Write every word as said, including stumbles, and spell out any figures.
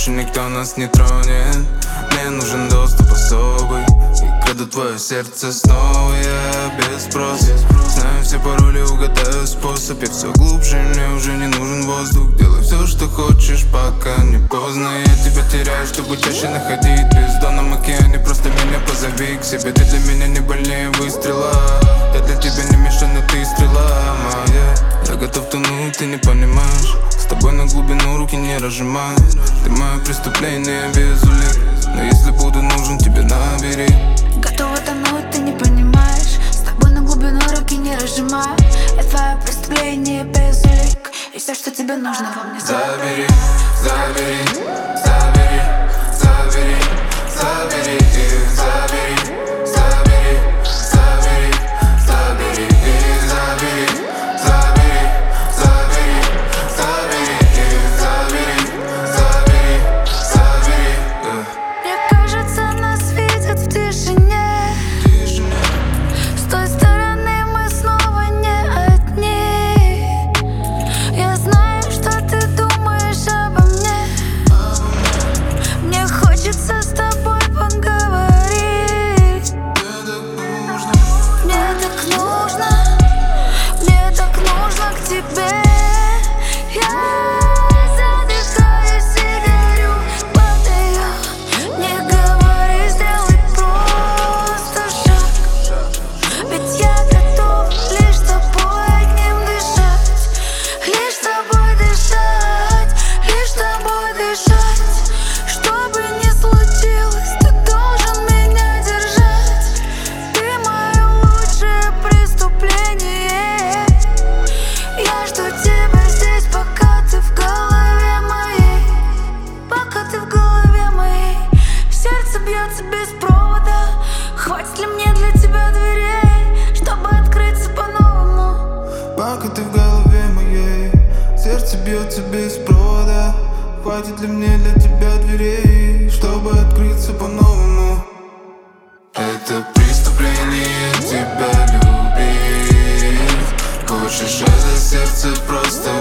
больше никто нас не тронет. Мне нужен доступ особый, и краду твое сердце снова я без спроса. Знаю все пароли, угадаю способ. Я все глубже, мне уже не нужен воздух. Делай все, что хочешь, пока не поздно. Я тебя теряю, чтобы чаще находить в бездонном океане. Просто меня позови к себе. Ты для меня не больнее выстрела. Я для тебя не мешаю, но ты стрела моя. Я готов тонуть, ты не понимаешь. С тобой на глубину руки не разжимаю. Ты мое преступление без улик, но если буду нужен, тебе набери. Готова тонуть, ты не понимаешь. С тобой на глубину руки не разжимаю. Я твое преступление без улик, и все, что тебе нужно, во мне забери. Забери, забери, забери, забери, забери, забери, забери, забери, забери, забери, забери, забери, забери, забери, забери. Мне кажется, нас видят в тишине. С той стороны мы снова не одни. Я знаю, что ты думаешь обо мне. Мне хочется с тобой поговорить. Мне так нужно, мне так нужно к тебе. Я задыхаюсь и горю, падаю. Не говори, сделай просто шаг. Ведь я готов лишь с тобой одним дышать. Лишь с тобой дышать, лишь с тобой дышать. Что бы ни случилось, ты должен меня держать. Ты мое лучшее преступление. Я жду тебя здесь, пока ты в голове моей. Пока ты в голове моей. Сердце бьется без провода. Хватит ли мне для тебя дверей, чтобы открыться по-новому? Пока ты в голове моей, сердце бьется без провода. Хватит ли мне для тебя дверей, чтобы открыться по-новому? Это преступление тебя любить. Хочешь это сердце просто